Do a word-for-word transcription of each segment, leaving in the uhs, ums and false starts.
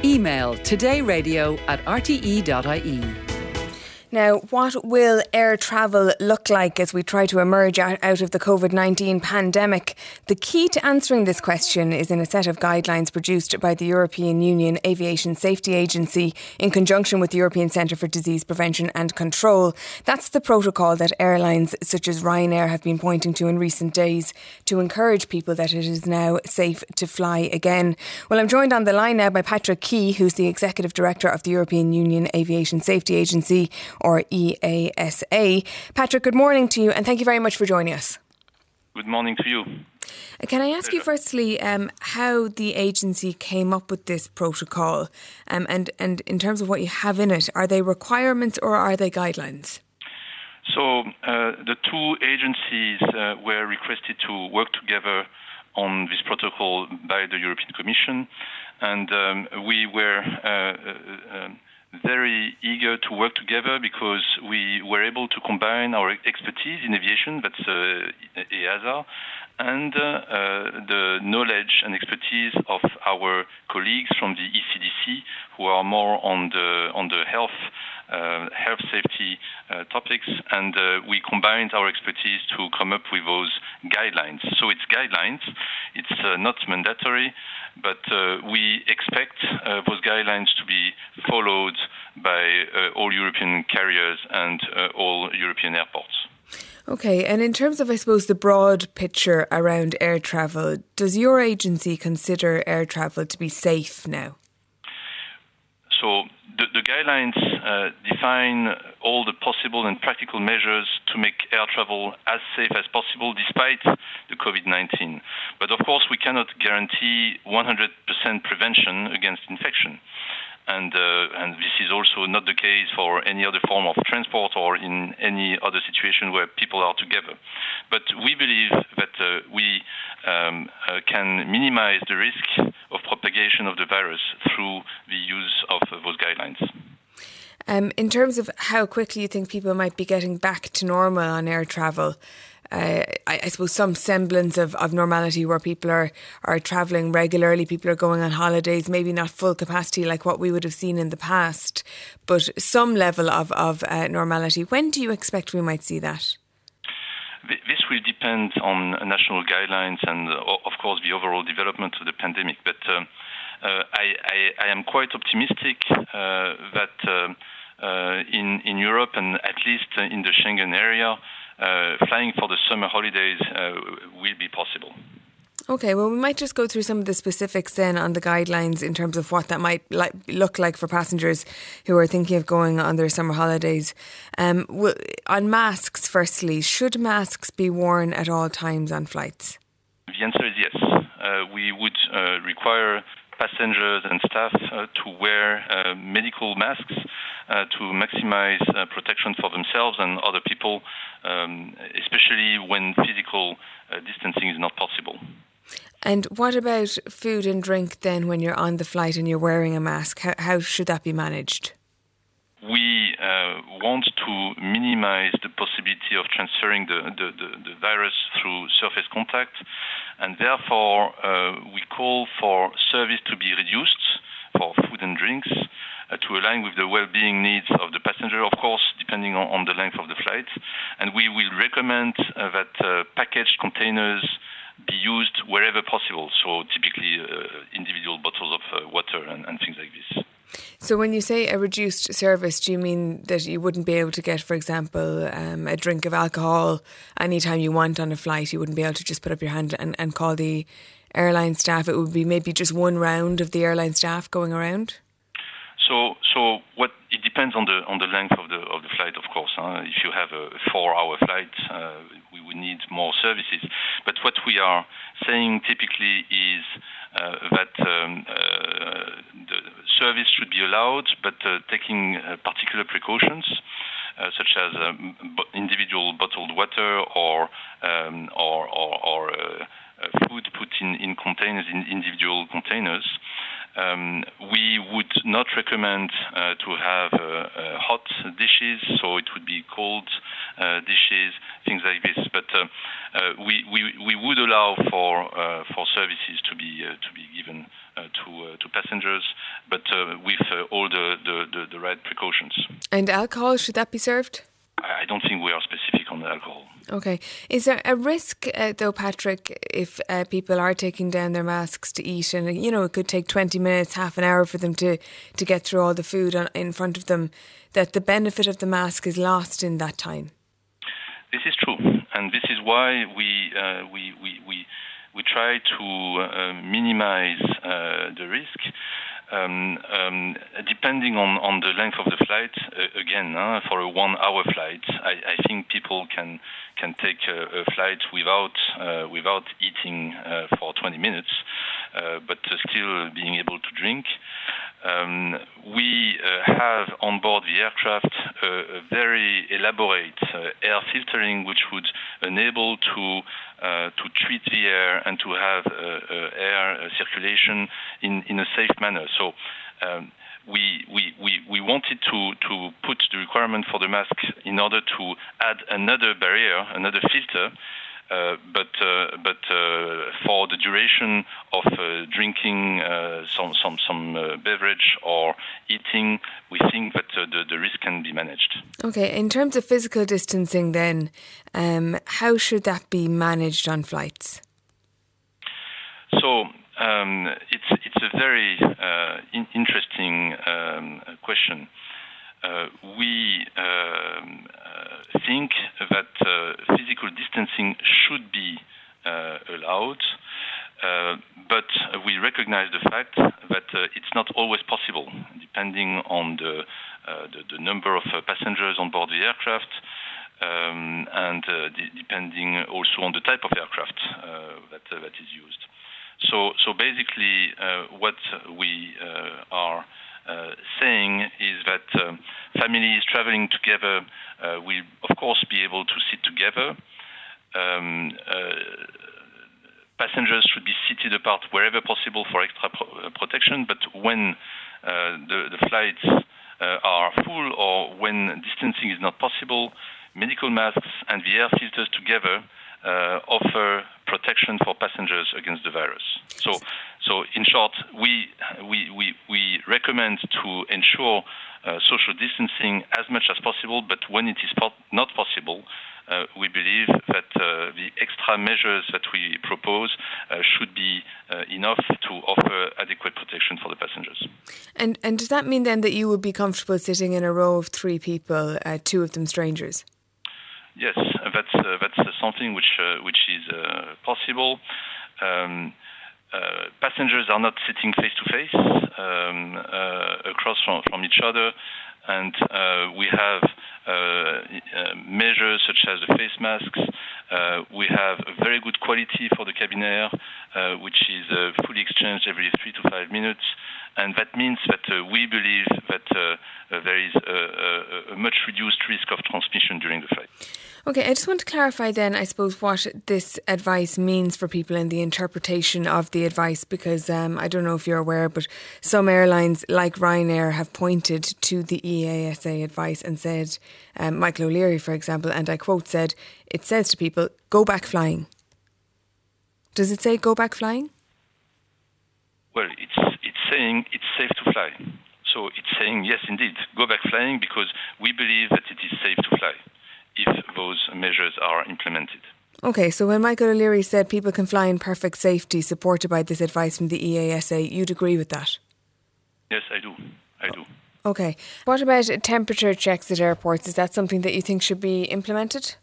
Email todayradio at r t e dot i e. Now, what will air travel look like as we try to emerge out of the covid nineteen pandemic? The key to answering this question is in a set of guidelines produced by the European Union Aviation Safety Agency in conjunction with the European Centre for Disease Prevention and Control. That's the protocol that airlines such as Ryanair have been pointing to in recent days to encourage people that it is now safe to fly again. Well, I'm joined on the line now by Patrick Key, who's the Executive Director of the European Union Aviation Safety Agency, or E A S A. Patrick, good morning to you and thank you very much for joining us. Good morning to you. Can I ask you firstly um, how the agency came up with this protocol um, and, and in terms of what you have in it, are they requirements or are they guidelines? So uh, the two agencies uh, were requested to work together on this protocol by the European Commission, and um, we were uh, uh, very eager to work together because we were able to combine our expertise in aviation, that's uh, E A S A, and uh, uh, the knowledge and expertise of our colleagues from the E C D C, who are more on the on the health uh, health safety uh, topics, and uh, we combined our expertise to come up with those guidelines. So it's guidelines, it's uh, not mandatory, but uh, we expect uh, those guidelines to be followed by uh, all European carriers and uh, all European airports. Okay, and in terms of, I suppose, the broad picture around air travel, does your agency consider air travel to be safe now? So the, the guidelines uh, define all the possible and practical measures to make air travel as safe as possible despite the covid nineteen. But of course, we cannot guarantee one hundred percent prevention against infection. And, uh, and this is also not the case for any other form of transport or in any other situation where people are together. But we believe that uh, we um, uh, can minimize the risk of propagation of the virus through the use of uh, those guidelines. Um, in terms of how quickly you think people might be getting back to normal on air travel, Uh, I, I suppose some semblance of, of normality where people are, are travelling regularly, people are going on holidays, maybe not full capacity like what we would have seen in the past, but some level of, of uh, normality. When do you expect we might see that? This will depend on national guidelines and, uh, of course, the overall development of the pandemic. But uh, uh, I, I, I am quite optimistic uh, that uh, uh, in, in Europe and at least in the Schengen area, Uh, flying for the summer holidays uh, will be possible. Okay, well, we might just go through some of the specifics then on the guidelines in terms of what that might like, look like for passengers who are thinking of going on their summer holidays. Um, well, on masks, firstly, should masks be worn at all times on flights? The answer is yes. Uh, we would uh, require passengers and staff uh, to wear uh, medical masks uh, to maximize uh, protection for themselves and other people, um, especially when physical uh, distancing is not possible. And what about food and drink then when you're on the flight and you're wearing a mask? How, how should that be managed? We uh, want to minimize the possibility of transferring the, the, the, the virus through surface contact, and therefore uh, we call for service to be reduced for food and drinks uh, to align with the well-being needs of the passenger, of course, depending on, on the length of the flight. And we will recommend uh, that uh, packaged containers be used wherever possible, so typically uh, individual bottles of uh, water and, and things like this. So when you say a reduced service, do you mean that you wouldn't be able to get, for example, um, a drink of alcohol anytime you want on a flight? You wouldn't be able to just put up your hand and, and call the airline staff? It would be maybe just one round of the airline staff going around? So, so what it depends on the on the length of the of the flight, of course. Huh? If you have a four-hour flight, uh, we would need more services. But what we are saying typically is uh, that um, uh, the service should be allowed, but uh, taking uh, particular precautions, uh, such as um, individual bottled water or um, or or, or uh, uh, food put in in containers, in individual containers. Um, we would not recommend uh, to have uh, uh, hot dishes, so it would be cold uh, dishes, things like this. But uh, uh, we, we we would allow for uh, for services to be uh, to be given uh, to uh, to passengers, but uh, with uh, all the, the, the, the right precautions. And alcohol, should that be served? I don't think we are specific on the alcohol. Okay. Is there a risk, uh, though, Patrick, if uh, people are taking down their masks to eat, and, you know, it could take twenty minutes, half an hour for them to, to get through all the food on, in front of them, that the benefit of the mask is lost in that time? This is true, and this is why we uh, we, we, we, we try to uh, minimize uh, the risk. Um, um, depending on, on the length of the flight, uh, again, uh, for a one-hour flight, I, I think people can can take a, a flight without uh, without eating uh, for twenty minutes, uh, but uh, still being able to drink. Um, we uh, have on board the aircraft uh, a very elaborate uh, air filtering, which would enable to uh, to treat the air and to have uh, uh, air uh, circulation in, in a safe manner. So um, we, we, we, we wanted to, to put the requirement for the mask in order to add another barrier, another filter. Uh, but uh, but uh, for the duration of uh, drinking uh, some some some uh, beverage or eating, we think that uh, the the risk can be managed. Okay, in terms of physical distancing, then, um, how should that be managed on flights? So um, it's it's a very uh, in- interesting um, question. Uh, we um, uh, think that uh, physical distancing should be uh, allowed, uh, but we recognize the fact that uh, it's not always possible, depending on the uh, the, the number of uh, passengers on board the aircraft, um, and uh, de- depending also on the type of aircraft uh, that uh, that is used. So, so basically, uh, what we uh, are Uh, saying is that um, families traveling together uh, will, of course, be able to sit together. Um, uh, passengers should be seated apart wherever possible for extra pro- protection, but when uh, the, the flights uh, are full or when distancing is not possible, medical masks and the air filters together uh, offer protection for passengers against the virus. So, so in short, we we we, we recommend to ensure uh, social distancing as much as possible, but when it is po- not possible, uh, we believe that uh, the extra measures that we propose uh, should be uh, enough to offer adequate protection for the passengers. And and does that mean then that you would be comfortable sitting in a row of three people, uh, two of them strangers? Yes, that's uh, that's uh, something which uh, which is uh, possible. Um, uh, passengers are not sitting face to face um, uh, across from, from each other, and uh, we have uh, uh, measures such as the face masks. Uh, we have a very good quality for the cabin air, uh, which is uh, fully exchanged every three to five minutes. And that means that uh, we believe that uh, uh, there is a, a, a much reduced risk of transmission during the flight. Okay, I just want to clarify then, I suppose, what this advice means for people and the interpretation of the advice, because um, I don't know if you're aware, but some airlines like Ryanair have pointed to the E A S A advice and said, um, Michael O'Leary, for example, and I quote, said, it says to people, go back flying. Does it say go back flying? Well, it's it's saying it's safe to fly. So it's saying, yes, indeed, go back flying, because we believe that it is safe to fly if those measures are implemented. Okay, so when Michael O'Leary said people can fly in perfect safety, supported by this advice from the E A S A, you'd agree with that? Yes, I do. I do. Okay. What about temperature checks at airports? Is that something that you think should be implemented?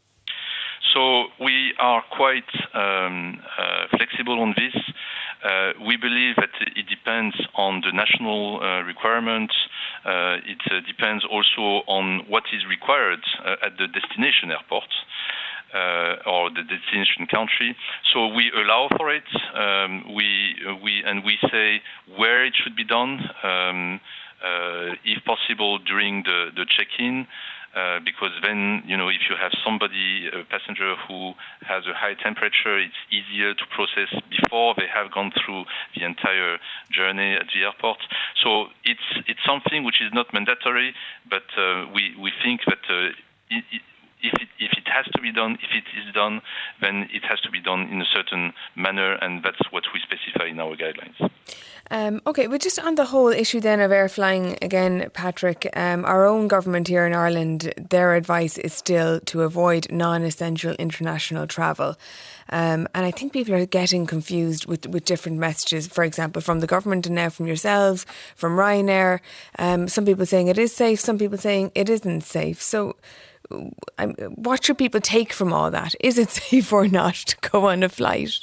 So we are quite um, uh, flexible on this. Uh, we believe that it depends on the national uh, requirements. Uh, it uh, depends also on what is required uh, at the destination airport uh, or the destination country. So we allow for it. Um, we we and we say where it should be done. Um, Uh, if possible, during the, the check-in, Uh, because then, you know, if you have somebody, a passenger who has a high temperature, it's easier to process before they have gone through the entire journey at the airport. So it's it's something which is not mandatory, but uh, we we think that uh, it, it, if it if it has to be done, if it is done, then it has to be done in a certain manner, and that's what we specify in our guidelines. Um, okay, but just on the whole issue then of air flying again, Patrick, um, our own government here in Ireland, their advice is still to avoid non-essential international travel. Um, and I think people are getting confused with, with different messages, for example, from the government and now from yourselves, from Ryanair. Um, some people saying it is safe, some people saying it isn't safe. So um, what should people take from all that? Is it safe or not to go on a flight?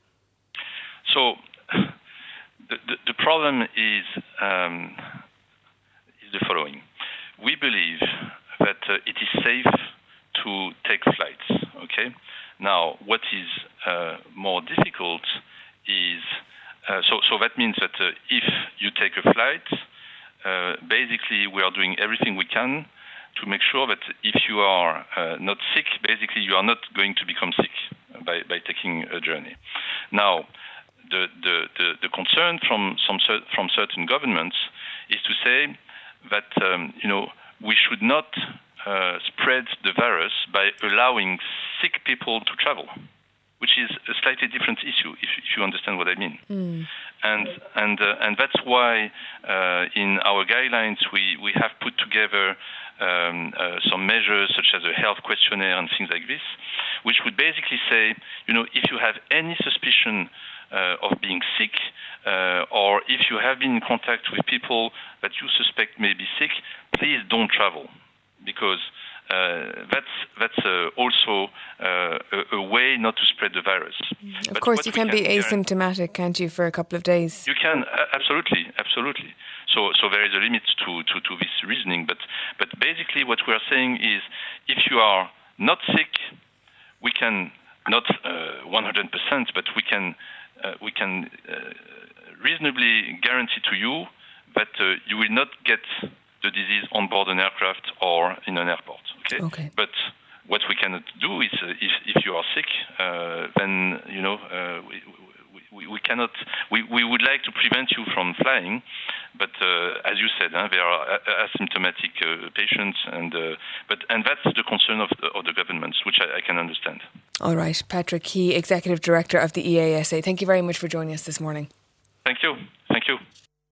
So... The, the, the problem is, um, is the following. We believe that uh, it is safe to take flights, okay? Now, what is uh, more difficult is, uh, so, so that means that uh, if you take a flight, uh, basically we are doing everything we can to make sure that if you are uh, not sick, basically you are not going to become sick by, by taking a journey. Now, The, the, the, the concern from some from certain governments is to say that um, you know we should not uh, spread the virus by allowing sick people to travel, which is a slightly different issue, if, if you understand what I mean. Mm. And and uh, and that's why uh, in our guidelines we, we have put together um, uh, some measures such as a health questionnaire and things like this, which would basically say, you know, if you have any suspicion Uh, of being sick, uh, or if you have been in contact with people that you suspect may be sick, please don't travel, because uh, that's that's uh, also uh, a, a way not to spread the virus. Mm. Of course, you can, can be asymptomatic, can't you, for a couple of days? You can, uh, absolutely, absolutely. So, so there is a limit to, to, to this reasoning, but but basically what we are saying is, if you are not sick, we can not uh, one hundred percent, but we can. Uh, we can uh, reasonably guarantee to you that uh, you will not get the disease on board an aircraft or in an airport. Okay. Okay. But what we cannot do is, uh, if, if you are sick, uh, then you know uh, we, we, we cannot. We, we would like to prevent you from flying, but uh, as you said, huh, there are asymptomatic uh, patients, and uh, but and that's the concern of the, of the governments, which I, I can understand. All right, Patrick Key, Executive Director of the E A S A. Thank you very much for joining us this morning. Thank you.